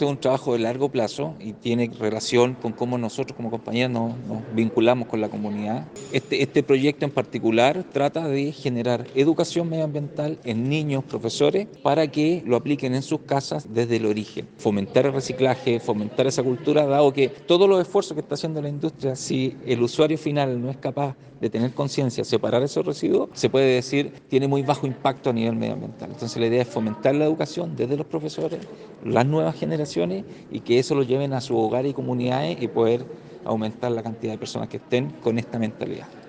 este es un trabajo de largo plazo y tiene relación con cómo nosotros como compañía nos vinculamos con la comunidad. Este proyecto en particular trata de generar educación medioambiental en niños, profesores, para que lo apliquen en sus casas desde el origen. Fomentar el reciclaje, fomentar esa cultura, dado que todos los esfuerzos que está haciendo la industria, si el usuario final no es capaz de tener conciencia, separar esos residuos, se puede decir tiene muy bajo impacto a nivel medioambiental. Entonces la idea es fomentar la educación desde los profesores, las nuevas generaciones, y que eso lo lleven a su hogar y comunidades y poder aumentar la cantidad de personas que estén con esta mentalidad.